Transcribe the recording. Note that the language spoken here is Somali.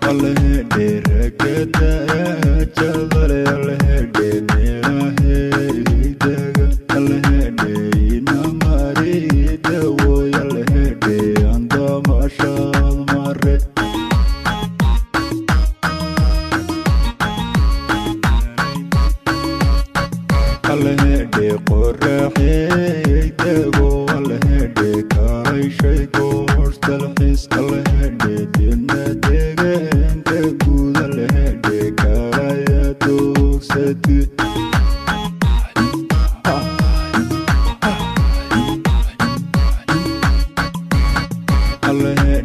alhede rakata chavale alhede merahe daga alhede inamari dawo alhede anda mashal mare alhede qorahe dawo alhede kai shay gorstal his alhede dinna deegaanka guud alhede karaya tugsati alhede